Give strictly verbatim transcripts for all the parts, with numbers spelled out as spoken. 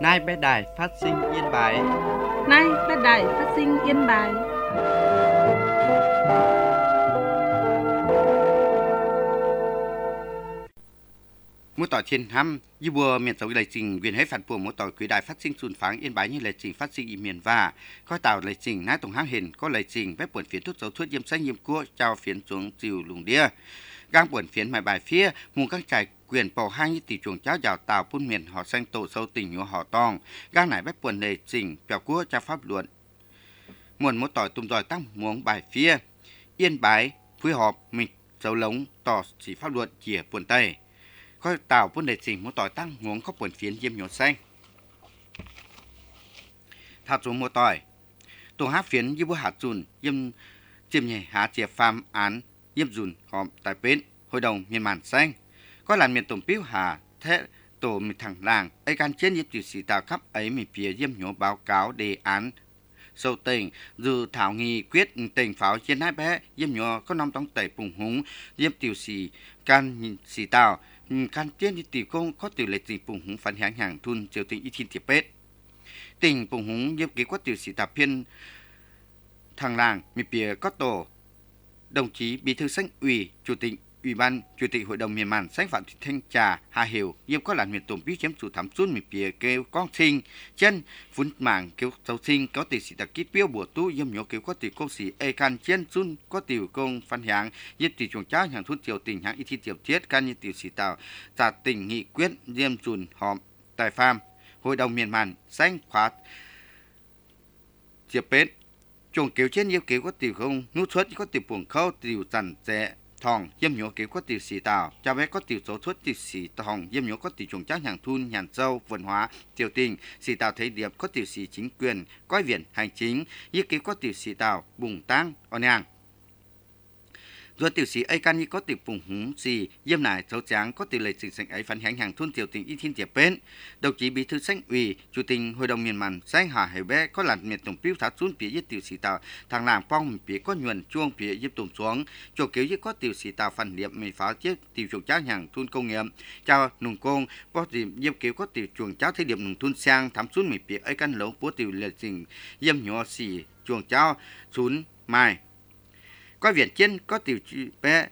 Nay bé đài phát sinh Yên Bái. Nay bé đài phát sinh Yên Bái. Mỗi tỏi thiên hăm như bùa miền tàu lệ trình viên hết phản buồn mỗi tỏi quý đài phát sinh xuân pháng Yên Bái như lệ trình phát sinh y miền và coi tàu lệ trình nái tổng hang hình có lệ trình vết buồn phiến thuốc dấu thuốc diêm xanh diêm cua trao phiến xuống chiều lùng đĩa gang buồn phiến mài bài phía mùng các trại quyền bầu hang như tỷ chuồng cháo giàu tàu phun miền họ xanh tổ sâu tỉnh nhúa họ tòng gang nải vết buồn lệ trình bèo cua trao pháp luận muôn mỗi tỏi tung tỏi tăng muống bài phía Yên Bái phối hợp mình dấu lống tỏ chỉ pháp luận chìa buồn tây coi tàu vốn đề trình một tỏi tăng muốn có buồn phiến diêm nhổ xanh thảo xuống một tỏi tổ hát phiến như bữa hạt dùn diêm chiêm nhẹ há chìa phàm án diêm dùn hòm tại bến hội đồng miền màn xanh có làn miền tổng piu hà thế tổ miền thẳng làng ấy can trên diêm tiểu sĩ tàu khắp ấy miền phía diêm nhổ báo cáo đề án sâu tỉnh dự thảo nghị quyết tỉnh pháo trên hai bé diêm nhổ có năm tông tẩy bùng húng diêm tiểu sĩ can sĩ tàu can tiên đi tiểu công có tiểu lệ trình bùng húng phản hãng hàng thun triều tỉnh y thiên tiệp bết tỉnh bùng húng diêm kế có tiểu sĩ tạp phiên thằng làng miền phía có tổ đồng chí bí thư xanh ủy chủ tịch ủy ban chủ tịch hội đồng miền màn xanh phạm thị thanh trà hà hiểu diêm có làn miền tổng bí chém chủ thám xuân miền phía kêu con sinh chân phun mảng kêu sâu sinh có tiểu sĩ tạp kít biêu bùa tu diêm nhổ kêu có tiểu công sĩ e can chân xuân có tiểu công phản hãng diêm tiểu chuồng cháo hàng thun triều tỉnh hãng y thiên tiệp thiết can như tiểu sĩ tàu giả tỉnh nghị quyết diêm dùn hòm tài pham hội đồng miền màn xanh khóa diệp bết chuồng kéo trên yêu kéo có tiểu không nút xuất có tiểu buồng khâu tiểu dần dẹ thòng diêm nhổ kéo có tiểu sĩ tàu cha bé có tiểu số xuất tiểu sĩ thòng diêm nhổ có tiểu chuồng cháo hàng thun nhàn châu vận hóa tiểu tình sĩ tàu thấy điệp có tiểu sĩ chính quyền coi viện hành chính yêu kéo có tiểu sĩ tàu bùng tăng on hàng rồi tiểu sĩ ấy can như có tiểu bùng húng gì diêm nải xấu tráng có tiểu lệ trình sành ấy phản hãng hàng thôn tiểu tỉnh y thiên tiệp bến đồng chí bí thư xanh ủy chủ tịch hội đồng miền màn xanh hà hải bé có làn miền tổng piu thắt xuống phía dưới tiểu sĩ tàu thằng làng phong phía có nhuần chuông phía dưới tổng xuống chỗ kéo dưới có tiểu sĩ tàu phản niệm mình phá chiếc tiểu chuồng cháo hàng thôn công nghiệp chào nùng công có điểm diêm kéo có tiểu chuồng cháo thấy điểm nùng thôn sang thắm xuống mình phía ấy căn lỗ của tiểu lệ trình diêm nhỏ xì chuồng cháo xuống mai có viện trên có tiểu bé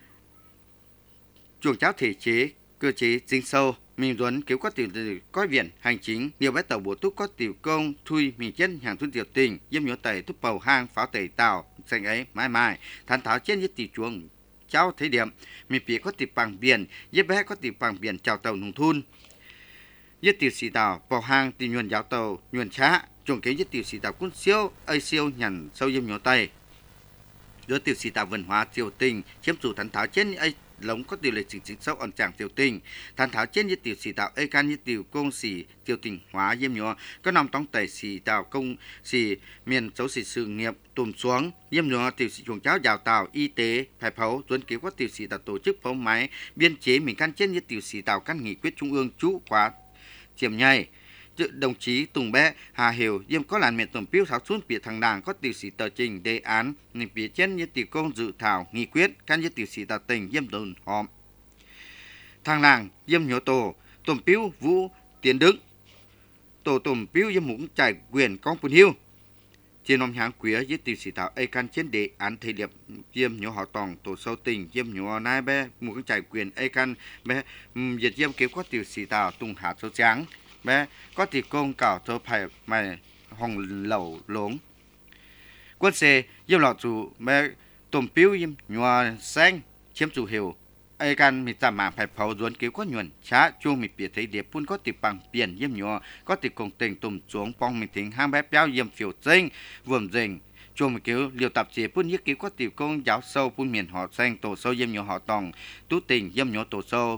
chuồng cháo thể chế cơ chế dính sâu mình duấn kéo có tiểu có viện hành chính nhiều bé tàu bổ túc có tiểu công thui mình chân hàng thun tiểu tình diêm nhổ tẩy thúc bầu hang pháo tẩy tàu xanh ấy mãi mãi thán tháo trên với tiểu chuồng cháo thấy điểm mình phía có tiểu bằng biển với bé có tiểu bằng biển chào tàu nông thôn với tiểu sĩ tàu bầu hang tiểu nhuần giáo tàu nhuần chá chuồng kéo với tiểu sĩ tàu quân siêu ai siêu nhằn sâu diêm nhổ tẩy giữa tiểu sĩ tàu文hóa triều tình chiếm chủ thán tháo trên ấy lống có tiểu lệ trình chính sâu ẩn trạng triều tình thán tháo trên như tiểu sĩ tàu ấy can như tiểu công sĩ triều tình hóa diêm nhọ có nằm trong tẩy sĩ tàu công sĩ miền xấu sĩ sự nghiệp tùm xuống diêm nhọ tiểu sĩ chuồng cháo giàu tàu y tế phải phấu tuấn cứu có tiểu sĩ tàu tổ chức phấu máy biên chế mình can trên như tiểu sĩ tàu căn nghị quyết trung ương chú khóa chiêm nhai đồng chí Tùng Bé Hà Hiểu diêm có làn miền tổng piu tháo xuống phía thằng đảng có tiểu sĩ tờ trình đề án nên phía trên như tiểu công dự thảo nghị quyết can như tiểu sĩ tờ tỉnh diêm đồn hòm thằng làng diêm nhổ tổ tổng piu Vũ Tiến Đức tổ tổng piu diêm mũng trải quyền công phun hiu trên năm tháng quý với tiểu sĩ tàu ấy can trên đề án thời điểm diêm nhổ họ tòng tổ sâu tỉnh diêm nhổ nai bé một cái trải quyền ấy can bé việt diêm kéo có tiểu sĩ tàu Tùng Hạt số trắng bé có tỷ công cảo cho phải mày hồng lẩu lống quân xe diêm lọ chủ bé tôm piu diêm nhòa xanh chiếm chủ hiểu ai can mi tạm mà phải pháo duốn cứu có nhuần chá chuông mi biệt thấy điệp phun có tỷ bằng biển diêm nhòa có tỷ công tình tùm xuống phong mi tính hang bé béo diêm phiểu dinh vườn dình chuông mi cứu liều tạp chế phun nhất cứu có tỷ công giáo sâu phun miền họ xanh tổ sâu diêm nhòa họ tòng tú tình diêm nhòa tổ sâu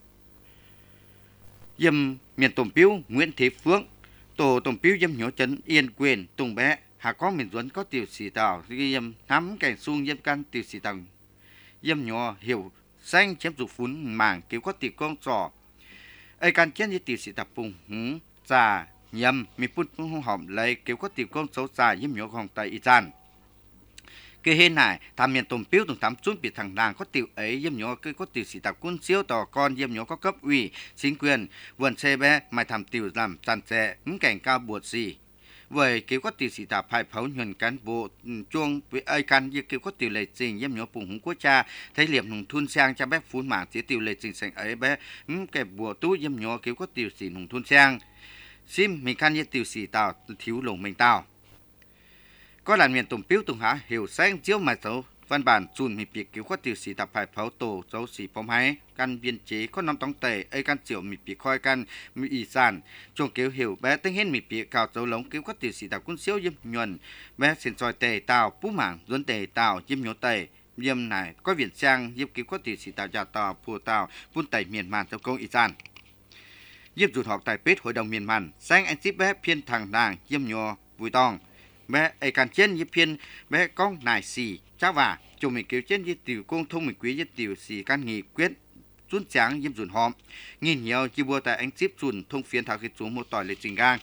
diêm miền tổng piu Nguyễn Thế Phước tổ tổng piu diêm nhổ trấn Yên Quyền Tùng Bé hà có miền duấn có tiểu sĩ tàu diêm nắm cảnh xuông diêm can tiểu sĩ tàu diêm nhổ hiểu xanh chém dục phun mảng cứu có tiểu công trò ai can chết như tiểu sĩ tập bùng húng già nhầm mi phun hỏng lấy cứu có tiểu công xấu già diêm nhổ hỏng tại y gian cái hên này tham miền tôm piếu tùng tám chút bị thằng đàng có tiểu ấy yếm nhỏ cái có tiểu sĩ tập quân siêu tò con yếm nhỏ có cấp ủy chính quyền vườn xe bé mày tham tiểu làm tràn trẻ những cảnh cao buộc gì vậy kiểu có tiểu sĩ tập phải pháo nhuần cán bộ chuông với ai can như kiểu có tiểu lệ trình yếm nhỏ bùng húng quốc cha thấy liệm hùng thun sang cha bé phun mảng chỉ tiểu lệ trình sành ấy bé những cái bùa tú yếm nhỏ kiểu có tiểu sĩ hùng thun sang sim mình can như tiểu sĩ tàu thiếu lồng mình tàu có làn miền tùng piếu tùng há hiểu sáng chiếu mà dấu văn bản chùn mì biệt cứu có tiểu sĩ tập phải pháo tổ dấu sĩ phong hái căn biên chế có năm tống tệ ấy căn triệu mì biệt khoi căn mì ỉ sản chuồng cứu hiểu bé tính hết mì biệt cào dấu lống cứu có tiểu sĩ tập quân siêu yếm nhuần bé xin soi tề tàu phú mảng duấn tề tàu yếm nhố tề yếm này có viện sang yếm cứu có tiểu sĩ tập giả tàu phù tàu phun tẩy miền màn trong công ỉ sản yếm rụt họp tại pết hội đồng miền màn sáng anh ship bé phiên thằng đàng yếm nhô vui tòng bé ai can trên như phiên bé con nài xì cháu và chồng mình kêu trên như tiểu công thông mình quý như tiểu xì can nghị quyết rút tráng yếm rụn hòm nghìn nhiều chi bua tại anh ship rụn thông phiên thảo khi xuống một tỏi lệ trình gang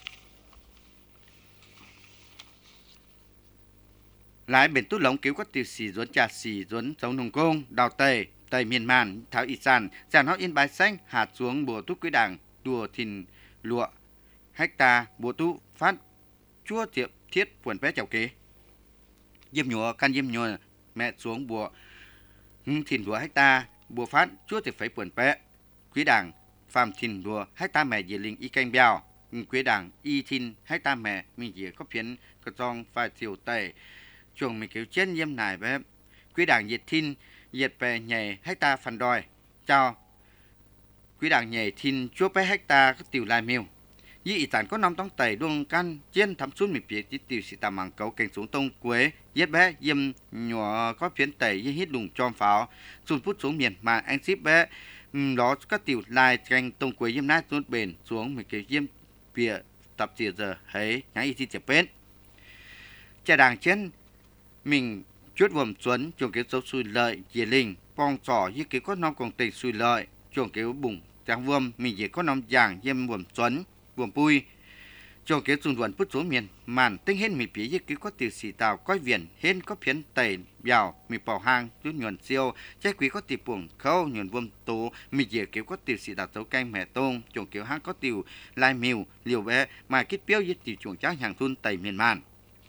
lái biển tút lống cứu các tiểu xì rốn trà xì rốn giống nồng công đào tây tây miền màn thảo ít sàn giàn hót yên bài xanh hạt xuống bùa tút quý đảng đùa thìn lụa hecta bùa tút phát chua tiệm thiết quần vé chào kế yếm nhúa căn yếm nhúa mẹ xuống bùa thìn đùa hecta bùa phát chúa thì phải quần vé quý đảng phàm thìn đùa hecta mẹ dì linh y canh bèo quý đảng y thìn hecta mẹ mình dì có phiến có trong phải thiểu tẩy chuồng mình kiểu trên yếm này bé quý đảng diệt thìn diệt về nhảy hecta phần đòi chào quý đảng nhảy thìn chúa bé hecta có tiểu lai miêu y ý tản có năm tông tẩy đuông căn trên thắm xuống miền phía tiểu sĩ tạm mảng cấu cảnh xuống tông quế giết bé yếm nhỏ có phiến tẩy y hít đùng tròn pháo xuống phút xuống miền mà anh ship bé đó các tiểu lai canh tông quế yếm nát xuống bền xuống mình cái yếm phía tập tiệt giờ thấy nhái y chi chẹp bên cha đàng trên mình chuốt vòm xuân chuồng kiểu dấu xui lợi dì linh phong trò y kiểu có năm còn tẩy xui lợi chuồng kiểu bùng trắng vườm mình chỉ có năm giảng yếm vòm xuân buồn bui cho kế dùng luận bút số miền màn tinh hết mì phía cái có tiểu sĩ tàu coi viền hên có phiến tẩy bèo mì bảo hang chút nhuận siêu trái quý có tiểu buồng khâu nhuận vuông tố mì dẻ kiểu có tiểu sĩ tàu tấu canh mẹ tôm chồng kiểu hang có tiểu lai miu liều bé mà kết béo với tiểu chuồng trắng hàng thun tẩy miền màn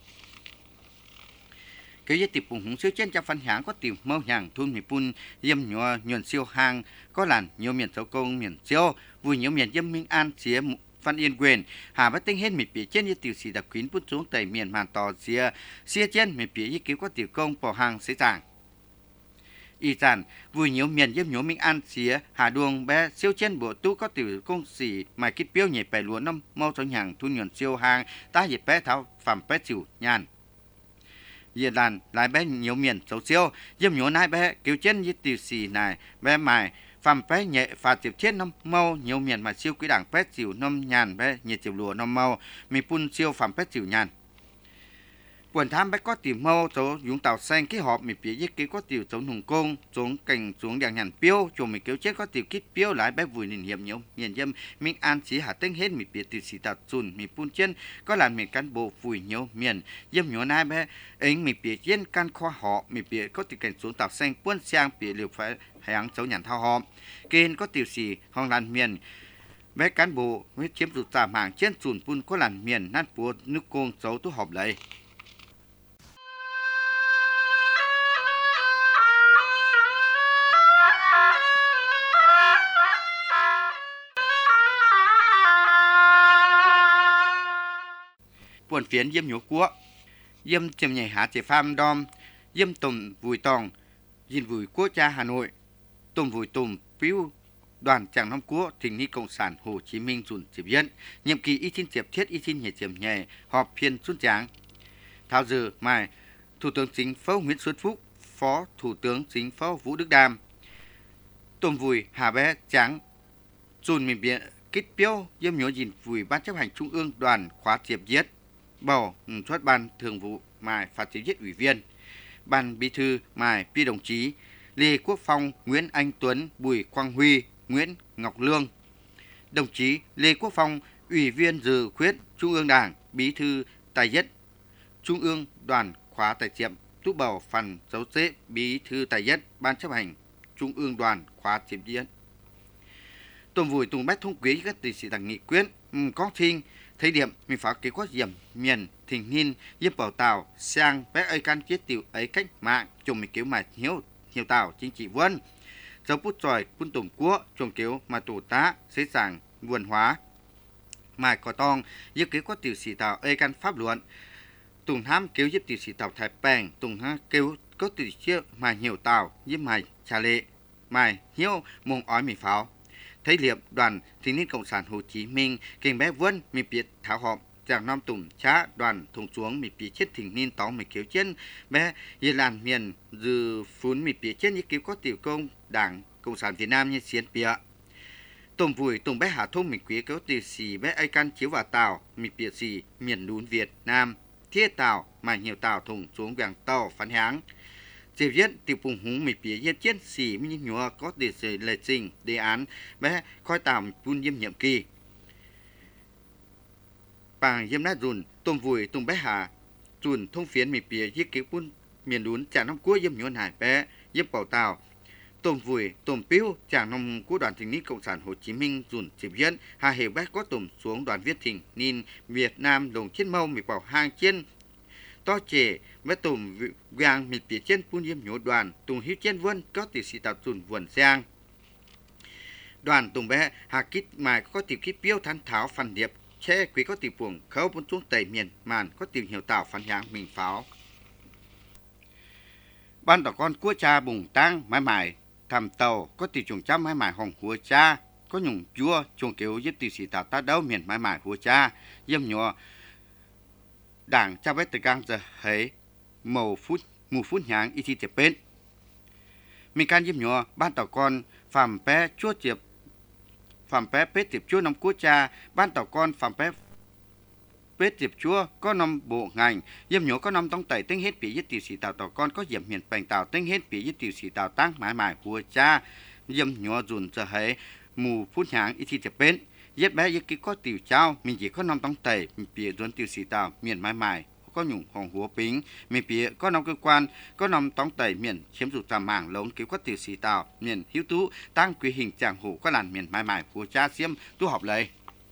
cái với tiểu buồng húng siêu trên trong phân háng có tiểu mâu hàng thun mì pun yếm nhọ nhuận siêu hang có làn nhiều miền tấu công miền siêu vui nhiều miền yếm minh an xía Phan Yên quyền hà bắt tinh hết mì phía trên như tiểu sĩ đặc quyến bút xuống tẩy miền màn tò xia xia trên mì phía như cứu có tiểu công bỏ hàng xế giảng y sản vui nhiều miền yếm nhố minh an xía hà đuông bé siêu trên bộ tu có tiểu công sĩ mà kít biếu nhảy bè lúa năm mau cho hàng thu nhuận siêu hàng ta dịp bé tháo phẩm bé chịu nhàn Yên đàn lái bé nhiều miền xấu siêu yếm nhố nai bé cứu trên như tiểu sĩ này bé mài phàm bé nhẹ phạt tiểu chết năm mau nhiều miền mà siêu quý đảng bé chịu năm nhàn bé nhiệt chịu lúa năm mau mi pun siêu phàm bé chịu nhàn quần tham bé có tiểu mau số dũng tàu xanh cái họp mi phía dưới cái có tiểu chống hùng công xuống cành xuống đèn nhàn piêu chùm mi kéo chết có tiểu kít piêu lái bé vùi nền hiểm nhiều miền dâm minh an chỉ hạ tinh hết mi phía tiểu sĩ tạt chun mi pun trên có làm miền cán bộ vùi nhiều miền dâm nhỏ nai bé ấy mi phía trên can khoa họ mi phía có tiểu cành xuống tàu xanh quân sang phía liều phải hàng cháu nhàn thao họ kênh có tiểu sĩ hòng làn miền bé cán bộ với chiếm rụt giảm hàng trên chùn pun có làn miền nát búa nước côn cháu tu họp lấy buồn phiến yếm nhố cua yếm chìm nhảy há chế pham đom yếm tùng vùi tòng dìn vùi quốc cha Hà Nội tùng vùi tùng phiếu đoàn chàng năm cua thình ni cộng sản Hồ Chí Minh dùn chiếm dân nhiệm kỳ y xin chiếm thiết y xin nhảy chiếm nhảy họp phiên xuân tráng thao dự mai Thủ tướng Chính phủ Nguyễn Xuân Phúc Phó Thủ tướng Chính phủ Vũ Đức Đam tùng vùi hà bé tráng dùn miền biển kích biếu yếm nhố dìn vùi ban chấp hành trung ương đoàn khóa chiếm giết bầu xuất ban thường vụ mài phát triển giết ủy viên ban bí thư mài pi đồng chí Lê Quốc Phong, Nguyễn Anh Tuấn, Bùi Quang Huy, Nguyễn Ngọc Lương. Đồng chí Lê Quốc Phong, Ủy viên dự khuyết Trung ương Đảng, Bí thư Tài nhất Trung ương Đoàn khóa tại nhiệm tú bầu phần dấu chế bí thư tài nhất ban chấp hành Trung ương đoàn khóa tiếp diễn. Tuần vui Tùng Bách thông quý các tỷ sĩ đảng nghị quyết có thiên thấy điểm mình phá kế quát diệm miền thình niên giúp bảo tàu sang bé ơi can chết tiểu ấy cách mạng chồng mình kiểu mà hiếu nhiều tàu chính trị vân dấu bút tròi quân tổng quốc chồng kiểu mà tổ tá xế sàng nguồn hóa mà có tòng giúp kế quát tiểu sĩ tàu ơi can pháp luận Tùng ham kêu giúp tiểu sĩ tàu Thái Bèng Tùng ha kêu có tiểu chia mà nhiều tàu giúp mày trà lệ mày hiếu mong ói mình pháo thấy liệp đoàn thanh niên cộng sản Hồ Chí Minh kinh bé vân mi biết tháo họp chàng năm tùng chá đoàn thùng xuống mi biết chết thanh niên tóm mi kéo chân bé ye làn miền dư phun mi biết chết như cứu có tiểu công đảng cộng sản Việt Nam như xiên bịa tùng vui tùng bé hạ thông mi quý kéo tiểu xì bé ai can chiếu vào tàu mi biết xì miền núi Việt Nam thiết tàu mà nhiều tàu thùng xuống vàng tàu phán háng Chỉ viết tiểu phùng húng mì phía yên chiến sĩ mi nhúa có đề sử lệ trình đề án bé khói tạm vun diêm nhiệm kỳ. Bàng diêm nát dùn tôm vùi tôm bé hà dùn thông phiến mì phía giết cứu vun miền đún trả năm cuối diêm nhuận hải bé diêm bảo tàu. Tôm vùi tôm piu trả năm của đoàn thanh niên cộng sản Hồ Chí Minh dùn chỉ viết hà hề bé có tôm xuống đoàn viết thỉnh nín Việt Nam đồng chiến mâu mì bảo hang chiến to trẻ với tùm vàng mịt phía trên phun diêm nhổ đoàn tùng hiếu trên vân có tỷ sĩ tạo tùn vườn giang đoàn tùng bé hà kít mà có tiểu kít biêu thán tháo phần điệp che quý có tiểu buồng khâu bốn xuống tẩy miền màn có tiểu hiểu tạo phản nháng mình pháo ban tỏ con cua cha bùng tăng mãi mãi thầm tàu có tiểu trùng trăm mãi mãi hồng hùa cha có nhung chúa trùng kiểu giúp tiểu sĩ tạo ta đâu miền mãi mãi hùa cha diêm nhỏ đảng cha vết từ gang giờ hấy màu phút mù phút nháng y thi tiệp bên mình can diêm nhỏ ban tàu con phạm bé chúa tiệp phạm bé bết tiệp chúa năm quốc cha ban tàu con phạm bé bết tiệp chúa có năm bộ ngành diêm nhỏ có năm tông tẩy tính hết bị giết tiểu sĩ tàu tàu con có diệm miền bành tàu tính hết bị giết tiểu sĩ tàu tăng mãi mãi của cha diêm nhỏ dùn giờ hấy mù phút nháng y thi tiệp bên giết bé giết kí có tiểu trao mình chỉ có năm tông tẩy mình bịa dồn tiểu sĩ tàu miền mãi mãi có nhung hồng húa pính miền bịa có năm cơ quan có năm tông tẩy miền chiếm dụng tàm mảng lớn cứu có tiểu sĩ tàu miền hiếu tú tăng quy hình chàng hủ có làn miền mãi mãi của cha xiêm tu học lấy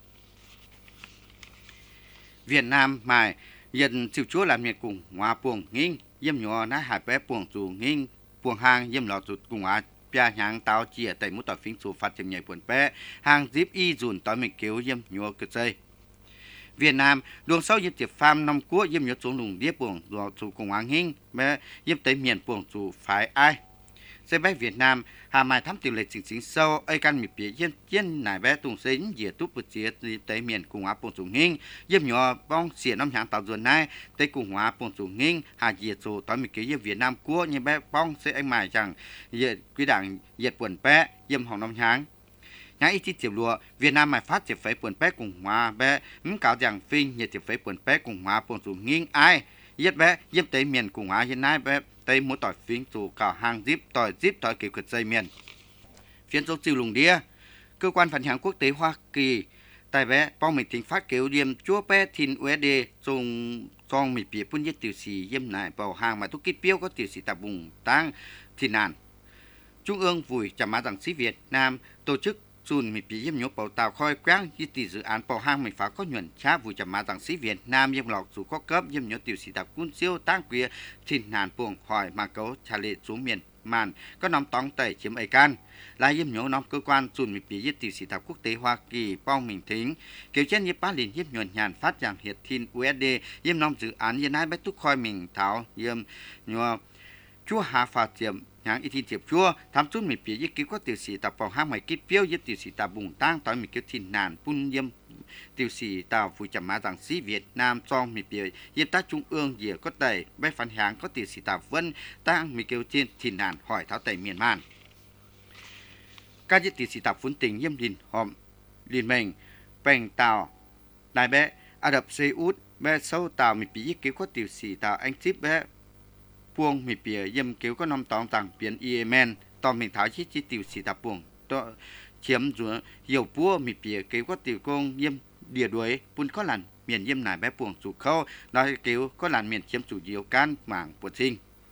Việt Nam mài dân chịu chúa làm miền cùng hóa buồng nghinh diêm nhỏ nát hải bé buồng dù nghinh buồng hang diêm lọ rụt cùng hóa bia nhang tao chia tại một tòa phim số phát triển nhảy buồn bé hàng zip y dùn tỏi mình kéo diêm nhua cơ dây Việt Nam luồng sau diêm tiệp farm năm quốc diêm nhua xuống lùng điếp buồng rồi chủ cùng hoàng hinh bé diêm tới miền buồng chủ phải ai xe bé Việt Nam hà mai thăm tiểu lệ chính chính sâu ai can miệt phía diêm diêm nải bé tung xính dìa túp bự chia tới miền cùng hóa buồng chủ hinh diêm nhua bong xỉa năm hàng tàu ruộng này tới cùng hóa buồng chủ hinh hà dìa chủ tỏi mình kéo diêm Việt Nam quốc như bé bong sẽ anh mài rằng dìa quý đảng diệt buồn bé diêm hồng năm hàng nhã ý chí tiểu lụa Việt Nam mài phát tiệp phế buồn bé cùng hóa bé mắm cáo rằng phinh nhiệt tiệp phế buồn bé cùng hóa buồng chủ hinh ai giết bé diêm tới miền cùng hóa hiện nay bé tây muốn tỏi phiến chủ cả hàng zip tỏi zip tỏi kiểu cực dây miền phiến số chiều lùng đĩa cơ quan phản hàng quốc tế Hoa Kỳ tại bé bao mình tính phát kiểu diêm chúa bé thìn u ét đê dùng trong mình bị phun giết tiểu sĩ diêm này vào hàng mà thuốc kít biếu có tiểu sĩ tạp bùng tăng thì nàn Trung ương vùi chạm má rằng sĩ Việt Nam tổ chức Xuân mình bị diêm nhốt bảo tàu khoi quang như tỷ dự án bảo hang mình phá có nhuận cha vùi chạm má rằng sĩ Việt Nam diêm lọc dù có cấp diêm nhốt tiểu sĩ tạp quân siêu tăng quia thìn nàn buồng hỏi mà cấu trả lệ xuống miền màn có nắm tóng tẩy chiếm ấy can là diêm nhốt nắm cơ quan Xuân mình bị giết tiểu sĩ tạp quốc tế Hoa Kỳ bao mình thính kiểu trên như bá liền diêm nhuận nhàn phát rằng hiệt thìn u ét đê diêm nắm dự án như nai bách túc khoi mình tháo diêm nhua chúa hà phạt tiệm nhang y tin tiệp chúa tham chút mình phía giết cứu có tiểu sĩ tạp vào hang mày kít biếu giết tiểu sĩ tạp bùng tăng tỏi mình kêu thìn nàn phun diêm tiểu sĩ tàu phụ chậm má rằng sĩ Việt Nam trong mình phía giết ta trung ương dìa có tẩy bé phản hàng có tiểu sĩ tạp vân tăng mình kêu trên thìn nàn hỏi tháo tẩy miền man các giết tiểu sĩ tạp phun tình diêm đình hòm liền mình bèn tàu đại bé Ả Rập Xê Út bé sâu tàu mình phía giết cứu có tiểu sĩ tàu anh chip bé buông mì bìa dâm kéo có năm tòng tàng biến Yemen tòng mình tháo chi chi tiểu sĩ tạp buông to chiếm rùa dầu búa mì bìa kéo có tiểu công dâm địa đuổi bún có làn miền dâm này bé buông chủ khâu nói kéo có làn miền chiếm chủ diệu can mảng bột sinh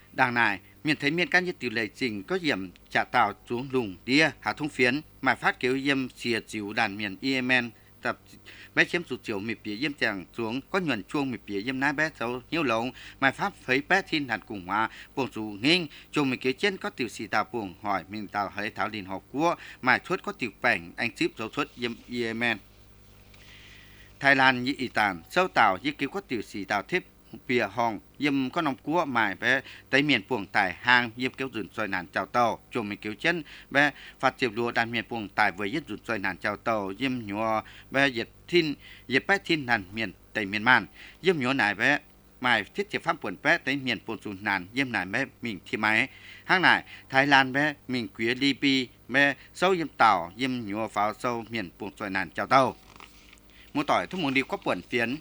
Đảng này miền thấy miền can như tiểu lệ trình có điểm trả tạo xuống lùng đĩa hạ thông phiến mà phát kiểu yếm xìa chiếu đàn miền Yemen tập bé chiếm sụt chiều mịp phía yếm chàng xuống có nhuận chuông mịp phía yếm nái bé sâu nhiều lồng mà pháp phấy bé thiên hạt cùng hòa buồn dù nghinh chung mịp kế trên có tiểu xì tàu buồn hỏi mình tàu hơi thảo liền học cua mà chuốt có tiểu bảnh anh ship dấu xuất yếm Yemen Thái Lan như ý tàn sâu tàu như cứu có tiểu xì tàu thiếp bìa hòn yếm có nòng cua mài bé tới miền buồng tải hang yếm kéo dùn xoay nàn chào tàu chung mình kéo chân bé phát chiều lúa đàn miền buồng tải với yết dùn xoay nàn chào tàu yếm nhua bé yết thiên yết bé thiên nàn miền tây miền man yếm nhua nải bé mài thiết chế pháp buồn bé tới miền buồng dùn nàn yếm nải bé mình thi máy hang nải Thái Lan bé mình quý Libya bé sâu yếm tàu yếm nhua pháo sâu miền buồng xoay nàn chào tàu mua tỏi thúc muốn đi có buồn phiến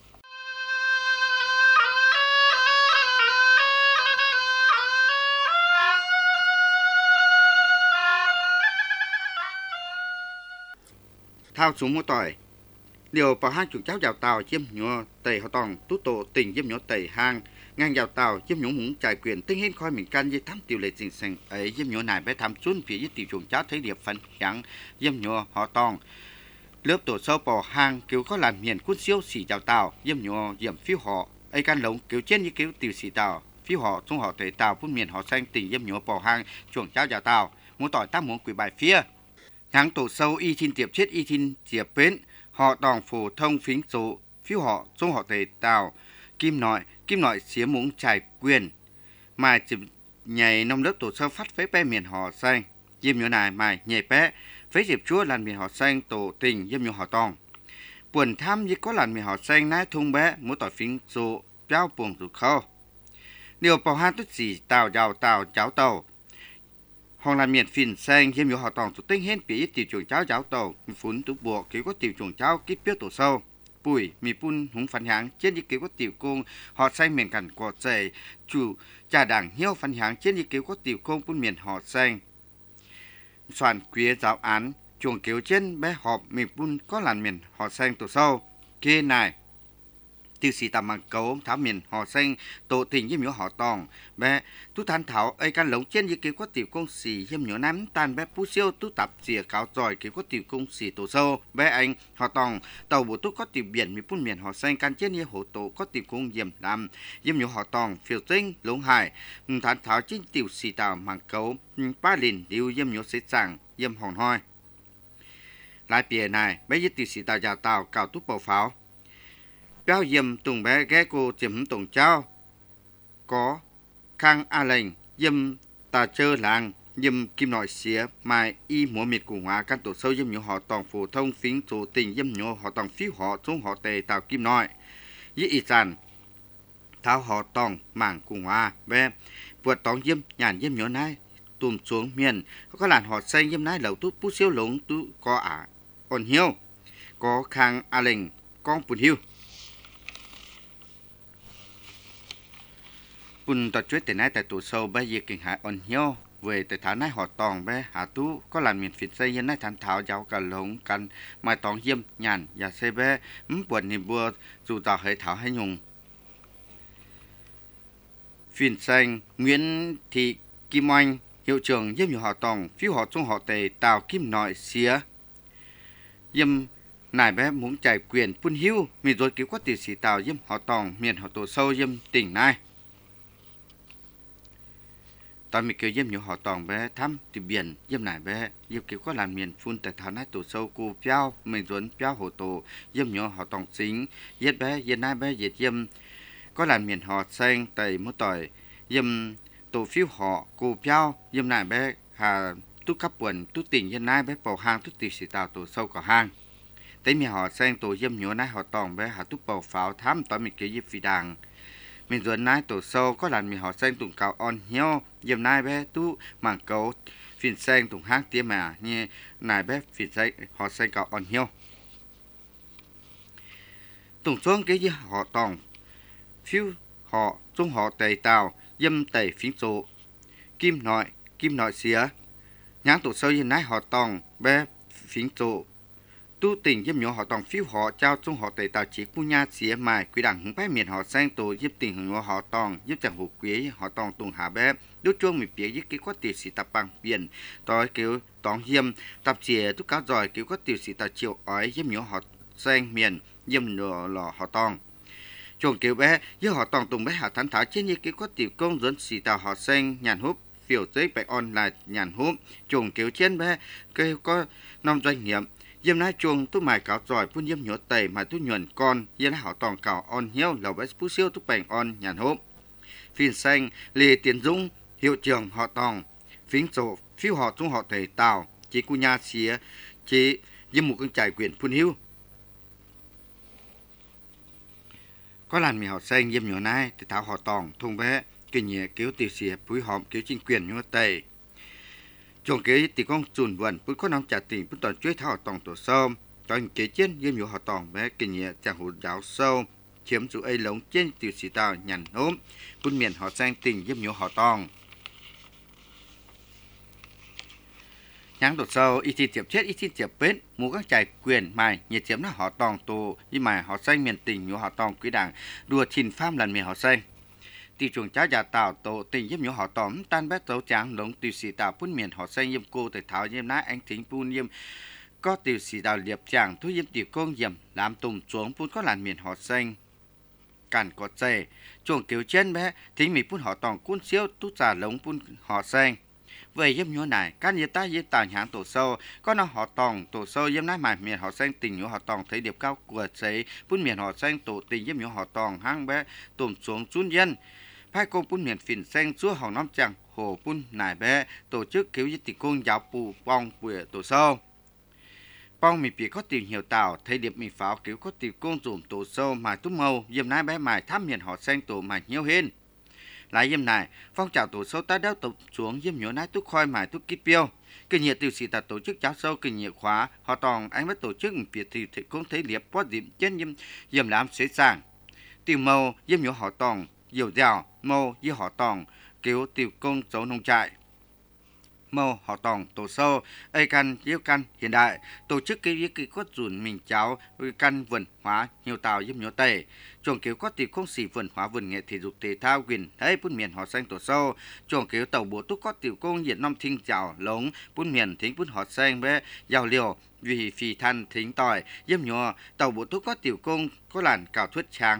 thao xuống mua tỏi điều bảo hang chuột cháu giàu tàu chiêm nhua tẩy họ tòng tú tổ tình chiêm nhua tẩy hang ngang giàu tàu chiêm nhua muốn trải quyền tinh hiến khoi mình can dây thắm tiểu lệ trình sành ấy chiêm nhua này bé thăm chun phía dưới tiểu chuột cháu thấy điệp phấn trắng chiêm nhua họ tòng lớp tổ sâu bỏ hang cứu có làn miền cút siêu xỉ giàu tàu chiêm nhua diệm phiếu họ ấy can lống cứu trên như cứu tiểu xỉ tàu phiếu họ trong họ tẩy tàu phun miền họ xanh tình chiêm nhua bỏ hang chuột cháu giàu tàu mua tỏi tác muốn quỷ bài phía tháng tổ sâu y thiên tiệp chết y thiên tiệp bến họ đòn phổ thông phính số phiếu họ trong họ tề tàu kim nội kim nội xía muốn trải quyền mà chụp nhảy nông lớp tổ sâu phát phế bé miền họ xanh diêm nhớ này mà nhảy bé phế dịp chúa làn miền họ xanh tổ tình diêm nhớ họ tòng buồn tham như có làn miền họ xanh nái thung bé mỗi tỏi phính số trao buồn rụt khâu điều bảo han tức gì tàu giàu tàu cháo tàu hòn là miền phìn xanh hiếm nhiều họ tòng tụ tinh hết bị tiểu chuồng cháo cháo tàu phun tụ buộc kiểu có tiểu chuồng cháo kít biết tổ sâu bùi mì pun húng phản háng trên như kiểu có tiểu cung họ xanh miền cằn cọt dày chủ trà đảng hiếu phản háng trên như kiểu có tiểu cung pun miền họ xanh soạn quế giáo án chuồng kiểu trên bé họp mì pun có làn miền họ xanh tổ sâu kia này tiêu sĩ tạm bằng cấu tháo miền họ xanh tổ tình với miếu họ tòng bé tú than thảo ấy can lống trên như kiểu có tiểu công xì hiếm nhớ nắm tan bé pu siêu tú tập xìa cáo giỏi kiểu có tiểu công xì tổ sâu bé anh họ tòng tàu bộ tú có tiểu biển mi phun miền họ xanh can trên như hồ tổ có tiểu công diệm làm hiếm nhớ họ tòng phiêu tinh lống hải than thảo trên tiểu sĩ tạm bằng cấu ba lìn điều hiếm nhớ xế chẳng hiếm hòn hoi lại bìa này bé với tiểu sĩ tàu giàu tàu cào tú bầu pháo béo yếm tùng bé ghé cô chiếm tùng cháu có khang a lệnh yếm tà chơ làng yếm kim nội xía mai y múa miệt của hóa căn tổ sâu yếm nhổ họ tòng phổ thông phính tổ tình yếm nhổ họ tòng phiếu họ xuống họ tề tàu kim nội y y sàn tháo họ tòng mảng cùng hóa bé vượt tòng yếm nhàn yếm nhổ nái tùm xuống miền có làn họ xanh yếm nái lẩu tú pu siêu lống tú có ả on hiếu có khang a lệnh con bùn hiu bùn tọt chuối tại nãy tại tổ sâu bây giờ kinh hải on hiếu về tại thảo nãy họ tòng bé hạ tú có làm miền phiền xây yên nãy thành thảo giáo cả lồng căn mà tòng hiêm nhàn và xây bé mắm buồn thì bùa dù tàu hệ thảo hay nhung phiền xanh Nguyễn Thị Kim Oanh hiệu trưởng yếm nhiều họ tòng phiếu họ trong họ tề tàu kim nội xía yếm nài bé muốn trải quyền phun hiu mi rồi cứu có tiểu sĩ tàu yếm họ tòng miền họ tổ sâu yếm tỉnh này tao mi kêu yếm nhiều họ tòng bé thăm từ biển yếm nài bé yếm cứu có làm miền phun tại thảo nái tổ sâu cu piao mình rồi piao hồ tổ yếm nhiều họ tòng xính yết bé yết nái bé yết yếm có làm miền họ xanh tại mỗi tỏi yếm tổ phiếu họ cu piao yếm nài bé hà tu cấp quần tu tỉnh yết nái bé bầu hang tu tiểu sĩ tàu tổ sâu có hang tới mi họ xanh tổ yếm nhiều nái họ tòng bé hà tu bầu pháo thăm tao mi kêu yếp phi đàng mình rồi nái tổ sâu có làn mi họ xanh tụng cào on hiếu yếm nái bé tu mảng cấu phiền xanh tụng hang tiêm mà như nái bé phiền xanh họ xanh cào on hiếu tụng xuống cái gì họ tòng phiếu họ trong họ tề tàu yếm tề phiến số kim nội kim nội xía nhãn tổ sâu như nái họ tòng bé phiến số tu tình yếm nhỏ họ tòng phiếu họ trao trung họ tề tàu chỉ pu nha xía mài quý đảng hứng bái miền họ sang tổ giúp tình hưởng họ tòng giúp chẳng hồ quý họ tòng tùng hạ bé đốt chuông mì bía giúp cái quát tiểu sĩ tập bằng biển tối kiểu tòng hiêm tập chìa tu cáo giỏi kiểu quát tiểu sĩ tập chiều ói yếm nhỏ họ sang miền yếm nhỏ lò họ tòng chuồng kiểu bé với họ tòng tùng bé hạ thắn tháo trên như cái quát tiểu công dẫn sĩ tàu họ sang nhàn húp phiểu giấy bạch on là nhàn húp chuồng kiểu trên bé cây có năm doanh nghiệp yếm nái chuông tu mài cáo giỏi phun yếm nhỏ tẩy mà tu nhuận con yếm nái họ tòng cào on hiếu lầu bé phú siêu tu bành on nhàn húp phiên xanh lê tiến dũng hiệu trưởng họ tòng phím sổ phiếu họ trung họ thầy tàu chỉ cu nhà xía chỉ yếm một con trải quyền phun hiếu có làn mì họ xanh yếm nhỏ nái thì tháo họ tòng thùng bé cái nhẹ kéo tiêu xìa phúi hòm kéo chính quyền nhỏ tẩy chuồng kế thì con chuồn vần bữa có nông trả tiền bữa toàn chuối tháo họ tòng tổ sâu toàn kế trên yếm nhỏ họ tòng bé cái nhẹ chàng hồ giáo sâu chiếm chủ ấy lống trên tiểu sĩ tàu nhằn hốm quân miền họ sang tình yếm nhỏ họ tòng nháng đột sâu ít thì tiệp chết ít thì tiệp bết mua các trại quyền mài nhiệt chiếm là họ tòng tù nhưng mà họ xanh miền tỉnh nhỏ họ tòng quý đảng đùa thìn pham lần miền họ xanh tỷ chuồng cháu già tàu tổ tình yếm nhỏ họ tóm tan bét dấu trắng lống tiểu sĩ tàu quân miền họ xanh yếm cô từ tháo yếm ná anh thính pun yếm có tiểu sĩ tàu liệp chàng thu yếm tiểu công yếm làm tùng xuống pun có làn miền họ xanh cản có chè chuồng kiểu trên bé thính mì pun họ tòng cuốn siêu tu trà lống pun họ xanh về yếm nhỏ này các nhiệt ta yếm tàu nhãn tổ sâu có nó họ tòng tổ sâu yếm nái mài miền họ xanh tình nhỏ họ tòng thấy điệp cao của giấy pun miền họ xanh tổ tình yếm nhỏ họ tòng hang bé tùm xuống chun dân hai công pun miền phìn xanh chúa hồng năm chẳng hồ pun nải bé tổ chức cứu giết tịch công giáo pù bong quỷ tổ sâu bong mì bị có tìm hiểu tàu thấy điệp mì pháo cứu có tìm công dùm tổ sâu mà túc mâu yếm nái bé mài thăm miền họ xanh tổ mà nhiều hơn lại yếm này phong trào tổ sâu ta đeo tập xuống yếm nhỏ nái túc khoi mài túc kít piêu kinh nhiệt tiểu sĩ ta tổ chức giáo sâu kinh nhiệt khóa họ tòng anh mới tổ chức việc thì thì cũng thấy liệp có điểm trên yếm yếm làm dễ dàng tìm mâu yếm nhỏ họ tòng dầu dẻo mâu với họ tòng cứu tiểu công dấu nông trại mâu họ tòng tổ sâu ây căn yêu căn hiện đại tổ chức cái việc cái cốt dùn mình cháu căn vườn hóa nhiều tàu giúp nhỏ tây chuồng cứu có tiểu công sĩ vườn hóa vườn nghệ thể dục thể thao quyền đấy bún miền họ xanh tổ sâu chuồng cứu tàu búa túc có tiểu công nhiệt năm thinh chảo lống bún miền thính bún họ xanh bé giàu liều vì phì than thính tỏi giúp nhỏ tàu búa túc có tiểu công có làn cào thuyết tráng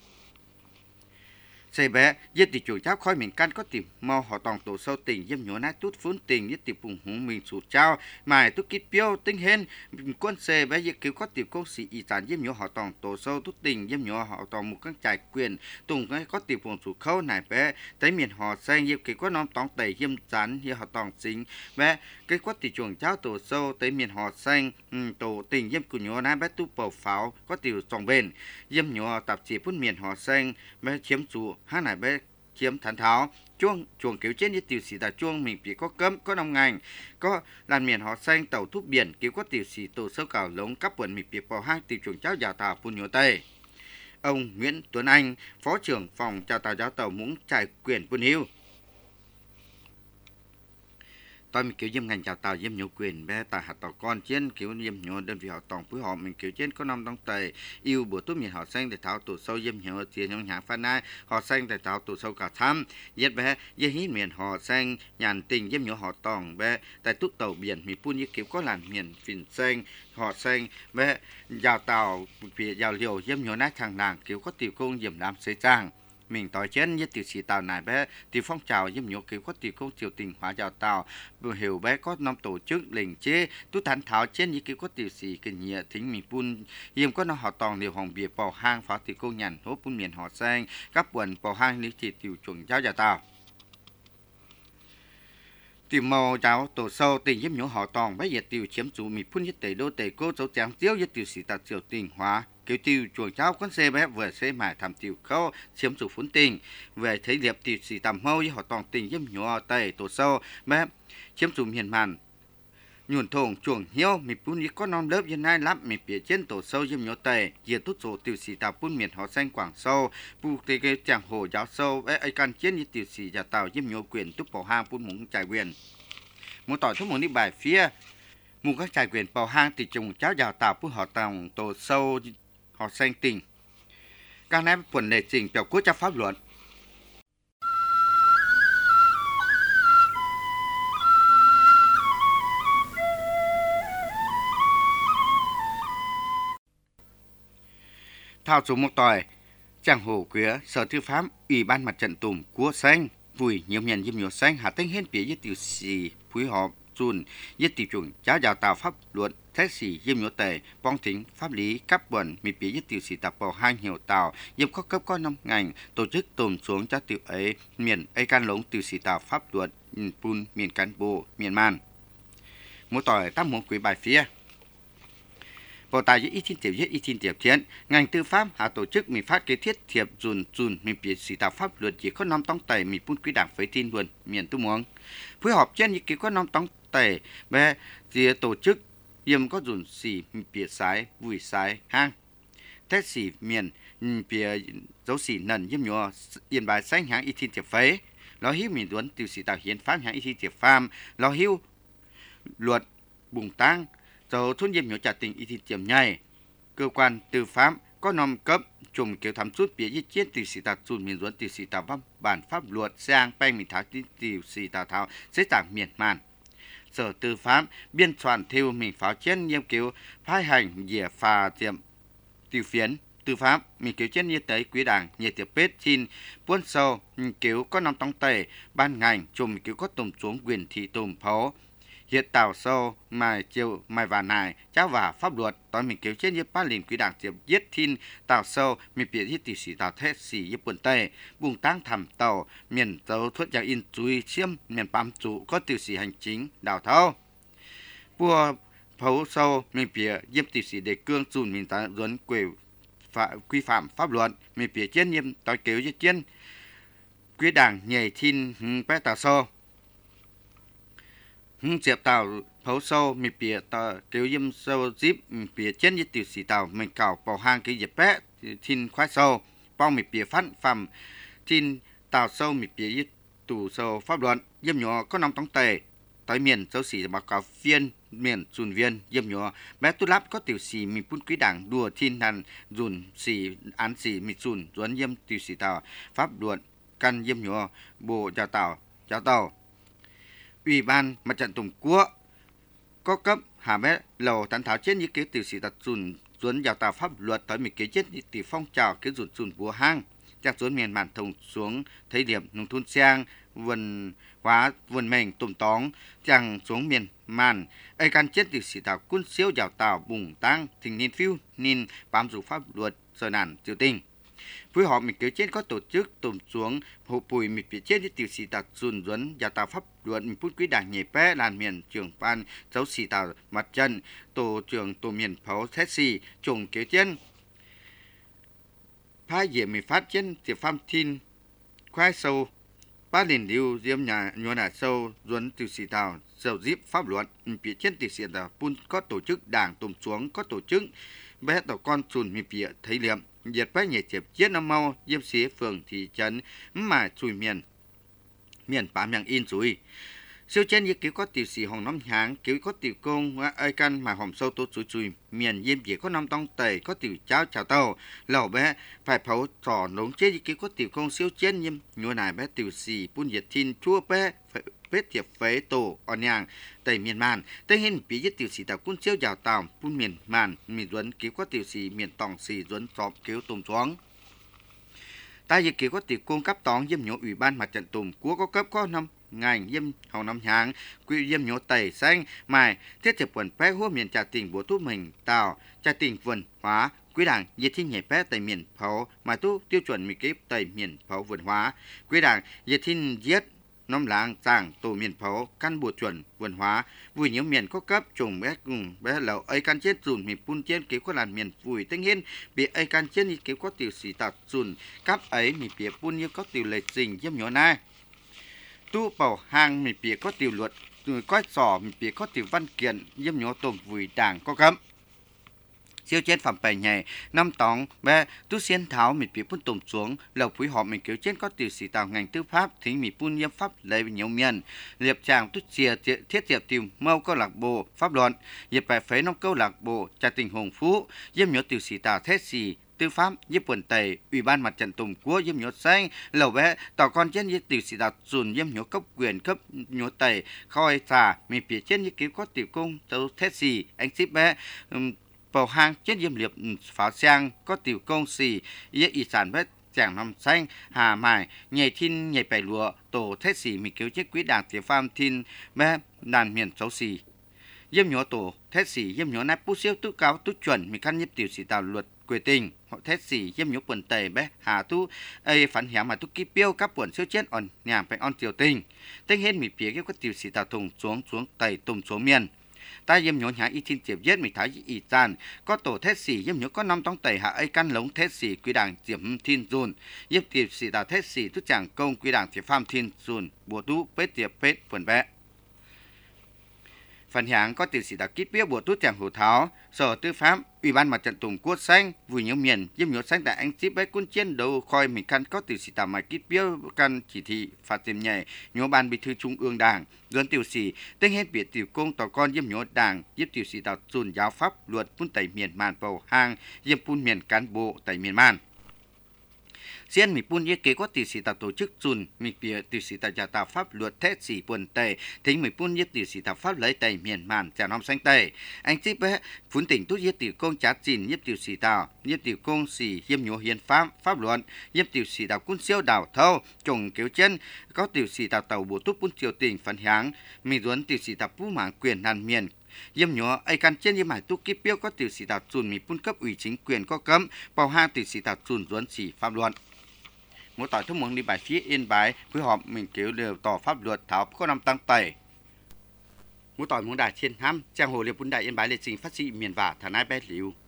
xây bé giết tỷ chủ cháu khói miền căn có tìm mau họ tòng tổ sâu tình yếm nhỏ nát tút phun tình giết tỷ phùng hùng mình sụt trao mài tút kít piêu tinh hên quân xe bé giết cứu có tìm công sĩ y sản yếm nhỏ họ tòng tổ sâu tút tình yếm nhỏ họ tòng một các trại quyền tùng cái có tìm phùng sụt khâu này bé tới miền họ xanh yếm cứu có nom tòng tẩy yếm sản yếm họ tòng chính bé cái có tỷ chuồng cháu tổ sâu tới miền họ xanh tổ tình yếm của nhỏ nát bé tu bầu pháo có tìm trồng bền yếm nhỏ tạp chỉ phun miền họ xanh bé chiếm chủ hai này bé chiếm thắn tháo chuông chuồng cứu chết như tiểu sĩ tại chuông mình bị có cấm có nông ngành có làn miền họ xanh tàu thúc biển cứu có tiểu sĩ tổ sâu cào lống cắp quần mình bị vào hang tiểu chuồng cháu già tàu phun nhổ tây ông Nguyễn Tuấn Anh phó trưởng phòng chào tàu giáo tàu muốn trải quyền phun hưu tôi mình kiểu yếm ngành chào tàu yếm nhiều quyền bé tại hạt tàu con trên kiểu yếm nhiều đơn vị họ tòng phối họ mình kiểu trên có năm đông tây yêu bữa tốt miền họ xanh để tháo tổ sâu yếm nhiều tiền trong nhà phan ai họ xanh để tháo tổ sâu cả tham yết bé yết hít miền họ xanh nhàn tình yếm nhiều họ tòng bé tại túc tàu biển mình phun như kiểu có làn miền phìn xanh họ xanh bé chào tàu vì giàu liều yếm nhiều nát thằng làng kiểu có tiểu công yếm làm xây trang mình tỏi trên như tiểu sĩ tàu này bé tiểu phong trào yếm nhiều kiểu có tiểu công triều tình hóa chào tàu vừa hiểu bé có năm tổ chức lệnh chế tú thán tháo trên như kiểu có tiểu sĩ kinh nhẹ thính mình pun yếm có nó họ tòng liều hồng bìa bò hang phá tiểu công nhàn hốt pun miền họ xanh các quần bò hang lý thị tiểu chuẩn giáo chào tàu tìm màu giáo tổ sâu tình yếm nhiều họ tòng bé nhiệt tiểu chiếm chủ mình phun nhất tề đô tề cô dấu trắng tiêu nhất tiểu sĩ tàu triều tình hóa kiểu tiêu chuồng cháu con xe bé vừa xe mài thầm tiêu khâu chiếm chủ phun tình về thấy liệp tiêu sĩ tầm mâu với họ tòng tình yếm nhỏ tây tổ sâu bé chiếm chủ miền màn nhuần thùng chuồng hiếu mình phun như có non lớp hiện nay lắm mình phía trên tổ sâu yếm nhỏ tây diệt tốt số tiêu sĩ tàu phun miền họ xanh quảng sâu pu tê cái chàng hồ giáo sâu bé ai can chiến như tiêu sĩ giả tàu yếm nhỏ quyền túc bảo hang phun mùng trải quyền một tỏi thuốc mùng đi bài phía Mù các trải quyền bầu hang thì trùng cháu giàu tạo phú họ tòng tổ sâu họ xanh tình. Các nét quần lệ trình biểu quốc cho pháp luật. Thao số một tỏi, Tràng Hồ Quế, Sở Tư pháp, Ủy ban Mặt trận Tùm Quốc Xanh, Vùi nhiều miền diêm nhiều xanh, Hà Tĩnh hên phía với tiểu sĩ, phối hợp, dùn, với tiểu chuẩn, giáo giáo tạo pháp luật, thế sĩ diêm nhiều tệ, bong tính, pháp lý, cấp quần, mì phía với tiểu sĩ tập bầu hang hiệu tạo, diêm có cấp có năm ngành, tổ chức tùm xuống cho tiểu ấy, miền ấy can lống tiểu sĩ tạo pháp luật, pun, miền cán bộ, miền man. Một tỏi tam một quý bài phía. Bộ tài với ý tin tiểu viết ý tin tiểu thiện, ngành tư pháp hạ tổ chức mình phát kế thiết thiệp dùn dùn mình bị sĩ tạo pháp luật chỉ có năm tông tẩy mình phun quý đảng với tin luận miền tu muống phối hợp trên những kế có năm tông tẩy về thì tổ chức yếm có dùn xì mình bị sái vùi sái hang tết xì miền bị dấu xì nần yếm nhỏ yên bài xanh hang ý tin tiểu phế lo hiếu mình tuấn tiểu sĩ tạo hiến pháp hang ý tin tiểu pham lo hiếu luật bùng tăng dầu thôn diêm nhỏ trả tình y thị tiềm nhai cơ quan tư pháp có nòng cấp trùng kiểu thám suốt phía di chiết từ sĩ tạc dùn miền duẩn từ sĩ tạc văn bản pháp luật sang bang mình tháo từ sĩ tạc tháo sẽ tạc miền màn sở tư pháp biên soạn theo mình pháo trên nghiêm kiểu phái hành dẻ phà tiệm tiêu phiến tư pháp mình kiểu trên như tới quý đảng nhiệt tiệp bết xin buôn sâu kiểu có nòng tông tề ban ngành trùng kiểu có tùm xuống quyền thị tùm phố hiện tạo sâu mài chiều mài và nài cháu và pháp luật tối mình kéo trên như ba liền quý đảng tiệp giết thiên tạo sâu mình bị giết tỷ sĩ tạo thế sĩ như quần tây vùng tăng thảm tàu miền tàu thuốc giang in chui xiêm miền bám trụ có tỷ sĩ hành chính đào thâu bùa phấu sâu mình bị giết tỷ sĩ đề cương dùn mình ta dẫn quỷ phạm quy phạm pháp luật mình bị trên nhiêm tối kéo như trên quý đảng nhảy thiên bé tạo sâu hưng diệp tàu phấu sâu mình bịa tàu kéo dâm sâu zip bịa trên như tiểu sĩ tàu mình cào bảo hang cái dẹp bé thiên khoái sâu bao mình bịa phát phẩm thiên tàu sâu mình bịa tủ sâu pháp luật dâm nhỏ có năm tống tề tới miền dấu sĩ báo cáo viên miền dùn viên dâm nhỏ bé tu lắp có tiểu sĩ mình phun quý đảng đùa thiên đàn dùn sĩ án sĩ mình dùn dùn dâm tiểu sĩ tàu pháp luật căn dâm nhỏ bộ chào tàu chào tàu Ủy ban Mặt trận Tổ quốc có cấp hà bé lầu tán tháo trên những kế tiểu sĩ đặt dùn dùn giáo tạo pháp luật tới một kế chết tỷ phong trào kế dùn dùn bùa hangจาก xuống miền màn thông xuống thấy điểm nông thôn sang vườn hóa vườn mình tùm tóng chẳng xuống miền màn ai can chết tiểu sĩ tạo quân siêu giáo tạo bùng tăng thình niên phiêu niên bám rủ pháp luật sờ nản tiểu tình với họ mình kế trên có tổ chức tùm xuống hộ bùi mình phía trên với tiểu sĩ tạo dùn dùn giáo tạo pháp luật mình phút quý đảng nhảy bé làn miền trưởng ban giáo sĩ tạo mặt chân tổ trưởng tổ miền pháo thét xì trùng kế trên phái dễ mình phát trên tiểu pham thiên khoai sâu ba liền lưu diêm nhà nhua nà sâu dùn tiểu sĩ tạo dầu díp pháp luật mình phía trên tiểu sĩ tạo pun có tổ chức đảng tùm xuống có tổ chức bé tàu con sùn mình phía thấy liệm diệt bách nhảy tiệp giết năm mau diêm xí phường thị trấn mà chui miền miền bám yang in chui siêu trên như kiểu có tiểu sĩ hồng năm háng kiểu có tiểu công ai căn mà hồng sâu tô chui chui miền diêm chỉ có năm tông tẩy có tiểu cháo chào tàu lẩu bé phải phấu trò nống chết như kiểu có tiểu công siêu trên nhưng nhua này bé tiểu sĩ bún diệt thiên chua bé vết thiệp phế tổ on nhàng tây miền màn tây hình bí giết tiểu sĩ tạo quân siêu giàu tàu bún miền màn miền duấn cứu có tiểu sĩ miền tòng sĩ duấn xóm cứu tùm xuống tại dự cứu có tiểu cung cấp tòng diêm nhổ ủy ban mặt trận tùm quốc có cấp có năm ngành diêm hậu năm tháng quỹ diêm nhổ tẩy xanh mài thiết thiệp quần bé hua miền trà tỉnh bố tu mình tàu trà tỉnh vườn hóa quý đảng diệt thiên nhảy bé tại miền pháo mà tu tiêu chuẩn mỹ kép tại miền pháo vườn hóa quý đảng diệt thiên giết nóm làng giảng tổ miền pháo căn bộ chuẩn vườn hóa vui nhiều miền có cấp trùng bé cùng bé lẩu ấy căn chết dùn miền pun trên kế có làn miền vui tinh hiên bị ấy căn chết như kế có tiểu sĩ tạt dùn cấp ấy miền phía pun như có tiểu lệ trình diêm nhỏ nai tu bảo hàng miền phía có tiểu luật coi sò miền phía có tiểu văn kiện diêm nhỏ tôm vui đảng có cấm siêu trên phẩm bảy nhảy năm tóng bé tu xiên tháo mịt bị phun tùm xuống lầu quý họ mình cứu trên có tiểu sĩ tạo ngành tư pháp thính mịt phun nhiễm pháp lấy nhiều miền liệp chàng tu chia thiết diệp tìm mâu câu lạc bộ pháp luận dịp bài phế nông câu lạc bộ trà tình hùng phú diêm nhớ tiểu sĩ tạo thế sĩ tư pháp giúp quần tây ủy ban mặt trận tổ quốc diêm nhớ xanh lầu bé tỏ con trên như tiểu sĩ tạo dùn diêm nhớ cấp quyền cấp nhớ tây khoi xà mịt phía trên như cứu có tiểu công tấu thế sĩ anh ship bé bầu hang chết diêm liệp pháo sang có tiểu công xì yết y sản vết chàng nằm xanh hà mài nhảy thiên nhảy bảy lụa tổ thế xì mình cứu chết quý đảng tiểu pham thiên bé đàn miền xấu xì diêm nhớ tổ thế xì diêm nhớ nát bút siêu tú cao tú chuẩn mình khăn nhếp tiểu sĩ tạo luật quê tình họ thế xì diêm nhớ quần tây bé hà tú ây phản hiểm mà tú kí piêu các quần siêu chết on nhàng phải on tiểu tình tên hết mình phía cái tiểu sĩ tạo thùng xuống xuống tây tùng xuống miền ta diêm nhớ nhà y thiên tiệp giết mình thái y tàn có tổ thế sĩ diêm nhớ có năm tông tẩy hạ ấy căn lống thế sĩ quy đảng diệm thiên dùn diêm tiệp sĩ tạo thế sĩ tu chẳng công quy đảng tiệp pham thiên dùn bùa tú bết tiệp bết phần vẽ phần hạng có tiểu sĩ tạo kít biết bùa tú chẳng hữu tháo sở tư pháp ủy ban mặt trận tổ quốc xanh vui nhớ miền diêm nhớ xanh tại anh ship bết quân chiến đấu khoi mình căn có tiểu sĩ tạo mà kít biết căn chỉ thị phạt tiền nhảy nhớ ban bí thư trung ương đảng gần tiểu sĩ tên hết biệt tiểu công tỏ con diêm nhớ đảng giúp tiểu sĩ tạo dùn giáo pháp luật phun tẩy miền màn bầu hang diêm phun miền cán bộ tẩy miền man xiên mi pun yết kế có tiểu sĩ tạo tổ chức dùn mi bìa tiểu sĩ tạo giả tạo pháp luật thế sĩ buồn tề thính mi pun yết tiểu sĩ tạo pháp lấy tề miền màn trà nom xanh tề anh tiếp bé phun tỉnh tu yết tiểu công trả chìn yết tiểu sĩ tạo yết tiểu công sĩ yếm nhổ hiến pháp pháp luận yết tiểu sĩ tạo quân siêu đảo thâu trồng kéo chân có tiểu sĩ tạo tàu bổ túc quân triều tỉnh phấn háng mi duấn tiểu sĩ tạo phú mảng quyền nàn miền diêm nhớ ai căn trên diêm hải tu kíp piêu có tiểu sĩ tạo dùn mi pun cấp ủy chính quyền có cấm bảo hang tiểu sĩ tạo dùn duấn sĩ pháp luận mỗi tỏi thông muốn đi bài phía yên bài với họ mình kiểu đều tỏ pháp luật tháo có năm tăng tẩy mỗi tỏi muốn đại thiên ham trang hồ liệp quân đại yên bài lịch trình phát sĩ miền vả thả nai bé liu